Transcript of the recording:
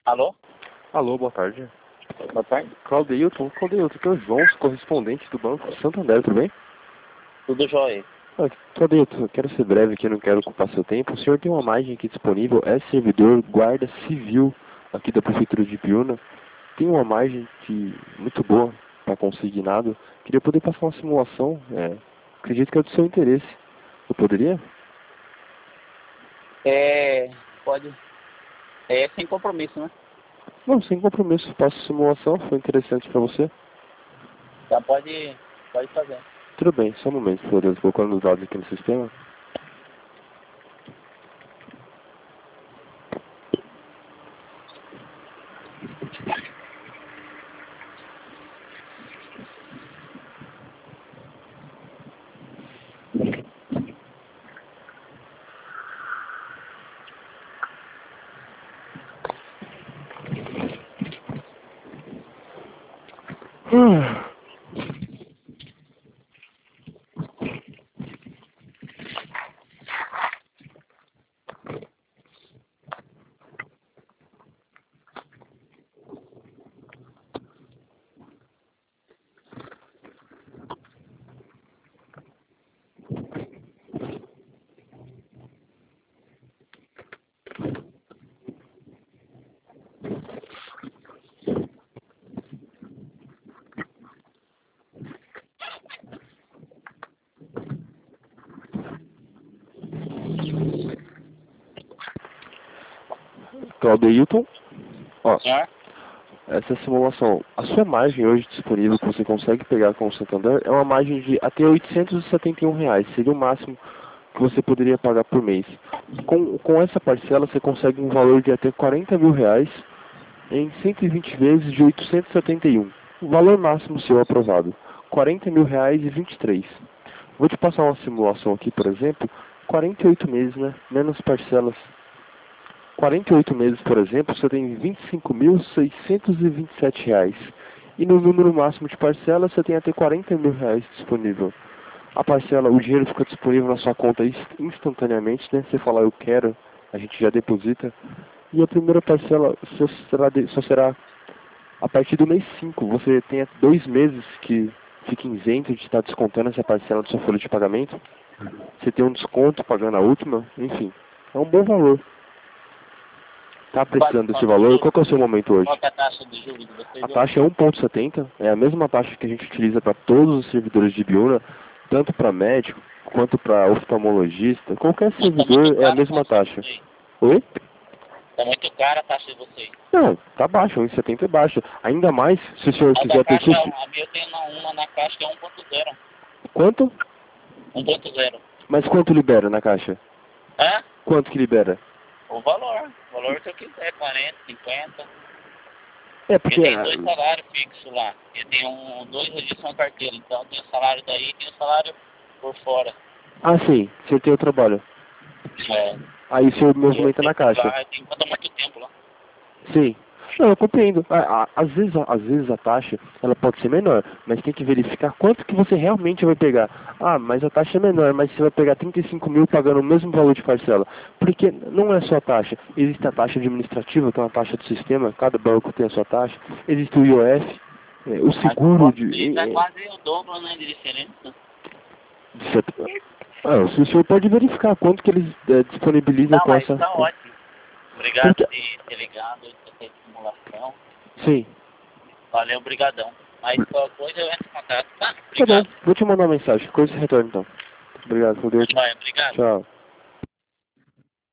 Alô? Alô, boa tarde. Boa tarde. Claudeilton, aqui é o João, correspondente do Banco de Santander, tudo bem? Tudo jóia. Claudeilton, eu quero ser breve aqui, não quero ocupar seu tempo. O senhor tem uma imagem aqui disponível, é servidor guarda civil aqui da Prefeitura de Ibiúna. Tem uma margem muito boa para consignado. Queria poder passar uma simulação, acredito que é do seu interesse. Eu poderia? Pode. Sem compromisso, né? Não, sem compromisso, faço simulação, foi interessante para você. Tá, pode fazer. Tudo bem, só um momento, por favor, colocando os dados aqui no sistema. Claudeilton, ó, Senhor? essa simulação, a sua margem hoje disponível que você consegue pegar com o Santander é uma margem de até R$ 871, seria o máximo que você poderia pagar por mês. Com essa parcela você consegue um valor de até R$ 40.000 em 120 vezes de 871. O valor máximo seu aprovado, R$ 40.000 e 23. Vou te passar uma simulação aqui, por exemplo, 48 meses, né? Menos parcelas. 48 meses, por exemplo, você tem R$ 25.627. E no número máximo de parcelas, você tem até R$ 40.000 disponível. A parcela, o dinheiro fica disponível na sua conta instantaneamente, né? Você falar eu quero, a gente já deposita. E a primeira parcela só será a partir do mês 5. Você tem 2 meses que fica isento de estar descontando essa parcela da sua folha de pagamento. Você tem um desconto pagando a última, enfim. É um bom valor. Está precisando desse valor? Qual que é o seu momento hoje? Qual que é a taxa de juros de vocês? A taxa é 1,70, é a mesma taxa que a gente utiliza para todos os servidores de Ibiúna, tanto para médico quanto para oftalmologista. Qualquer servidor é a mesma taxa. Oi? Tá muito cara a taxa de vocês. Não, tá baixo, 1,70 é baixo. Ainda mais se o senhor A quiser da ter caixa, custo. a minha eu tenho uma na caixa que é 1.0. Quanto? 1.0. Mas quanto libera na caixa? Hã? Quanto que libera? O valor que eu quiser, 40, 50. É porque. Eu tenho 2 salários fixos lá. Eu tenho 2 registros na carteira. Então tem o salário daí e tem o salário por fora. Ah, sim, você tem o trabalho. É. Aí o senhor Eu movimenta na caixa. lá, eu tenho que botar muito tempo lá. Sim. Não, eu compreendo. Às vezes a taxa ela pode ser menor, mas tem que verificar quanto que você realmente vai pegar. Ah, mas a taxa é menor, mas você vai pegar 35.000 pagando o mesmo valor de parcela. Porque não é só a taxa. Existe a taxa administrativa, que é uma taxa do sistema, cada banco tem a sua taxa. Existe o IOF, o seguro de... Isso é quase o dobro, né, de diferença. O senhor pode verificar quanto que eles disponibilizam Não, com mas essa... tá ótimo. Obrigado Porque... de ter ligado, de ter simulação. Sim. Valeu, brigadão. Mas qualquer coisa eu entro em contato, tá? Tá bom, Obrigado. vou te mandar uma mensagem. Coisa você retorna então. Obrigado, Claudio. Vai, obrigado. Tchau.